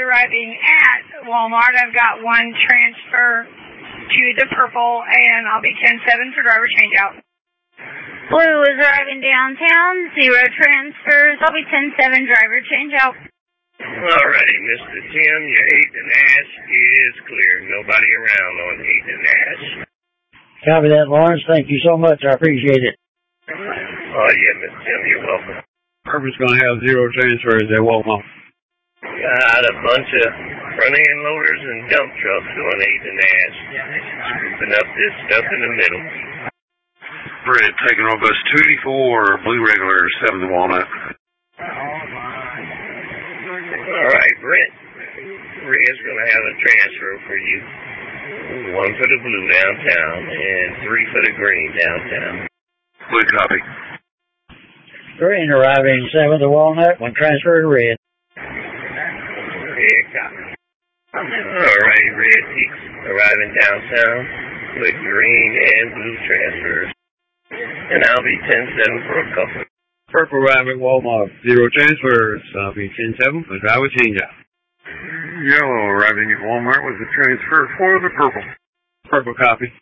arriving at Walmart. I've got one transfer to the purple, and I'll be 10-7 for driver changeout. Blue is arriving downtown, 0 transfers. I'll be 10-7 driver changeout. Alrighty, Mr. Tim, your 8 and Ash is clear. Nobody around on 8 and Ash. Copy that, Lawrence. Thank you so much. I appreciate it. Oh, yeah, Mr. Tim, you're welcome. Purple's going to have 0 transfers at Walmart. Got a bunch of front-end loaders and dump trucks on 8 and Ash. Scooping up this stuff in the middle. Brett taking on bus 284, blue regular, 7 to Walnut. Alright, Brett. Red's going to have a transfer for you. 1 for the blue downtown and 3 for the green downtown. Blue copy. Green arriving 7 to Walnut, 1 transfer to Red. Red copy. Alright, Red keeps arriving downtown with green and blue transfers. And I'll be 10-7 for a couple. Purple arriving Walmart, 0 transfers. I'll be 10-7 for driver changeout. Yellow arriving at Walmart with a transfer for the purple. Purple copy.